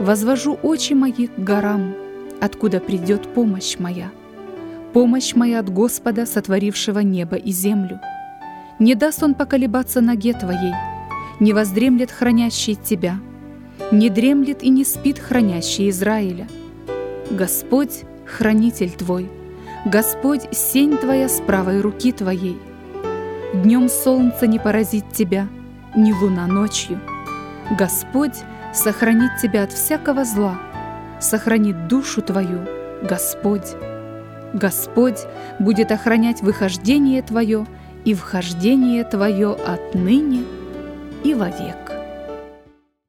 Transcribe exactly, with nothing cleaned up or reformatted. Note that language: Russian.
Возвожу очи мои к горам, откуда придет помощь моя. Помощь моя от Господа, сотворившего небо и землю. Не даст Он поколебаться ноге твоей, не воздремлет хранящий тебя, не дремлет и не спит хранящий Израиля. Господь — хранитель твой, Господь — сень твоя с правой руки твоей. Днем солнце не поразит тебя, ни луна ночью. Господь сохранит тебя от всякого зла, сохранит душу твою, Господь. Господь будет охранять выхождение твое и вхождение твое отныне и вовек.